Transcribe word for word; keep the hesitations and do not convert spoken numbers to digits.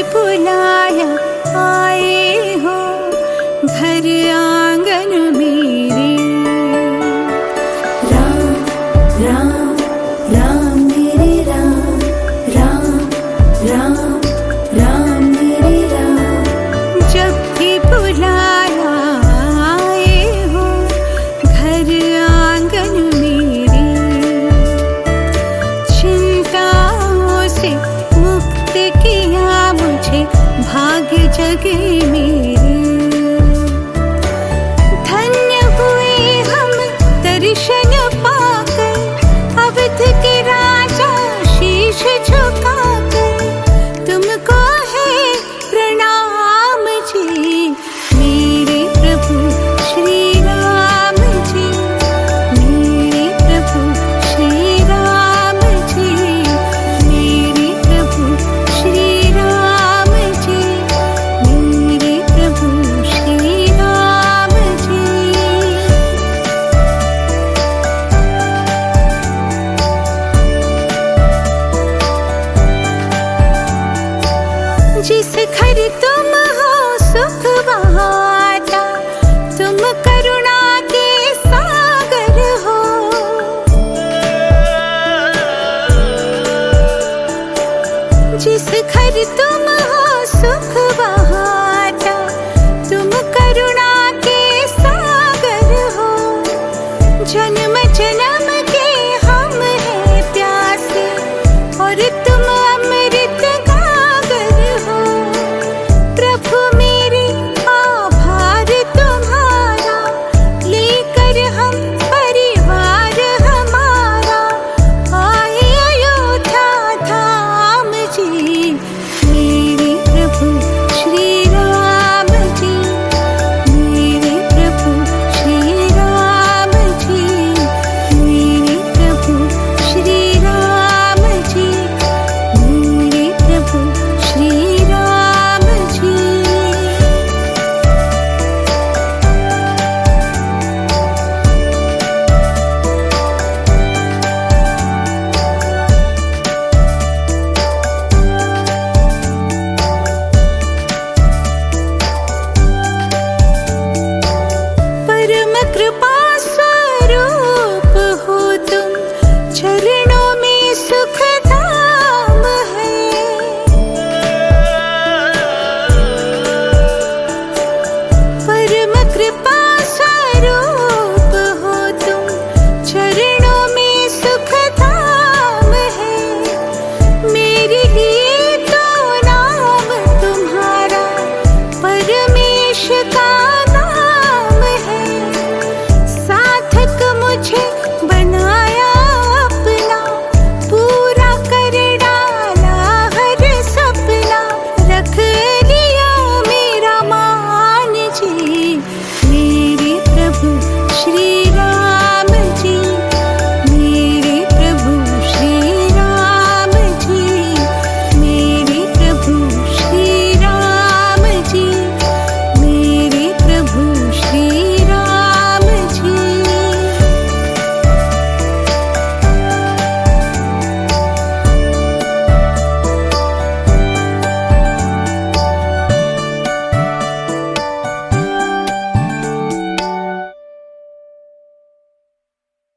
बुलाया आए हो घर आंगन मेरे। राम राम राम मेरे राम, राम राम राम मेरे राम। जब भी बुलाया आए हो घर आंगन मेरे। चिंताओं से मुक्त किया मुझे भाग्य जगे मेरे। धन्य हुए हम दर्शन पाकर, अवध के राजा शीश झुकाकर। तुमको है प्रणाम जी मेरे प्रभु श्री राम जी, मेरे प्रभु श्री राम जी, मेरे प्रभु श्री राम जी, मेरे प्रभु श्री राम जी। जिस घर तुम हो सुख बहाता, तुम करुणा के सागर हो। जिस घर तुम हो सुख बहाता, तुम करुणा के सागर हो। जन्म जन्म के हम हैं प्यासे और तुम अमृत गागर हो। प्रभु मेरे आभार तुम्हारा, लेकर हम परिवार हमारा आए अयोध्या धाम जी। मेरे प्रभु श्री राम जी, मेरे प्रभु श्री राम जी, मेरे प्रभु श्री राम जी, मेरे प्रभु श्री राम जी। परम कृपा स्वरूप हो तुम, चरणों में सुख धाम है। परम कृपा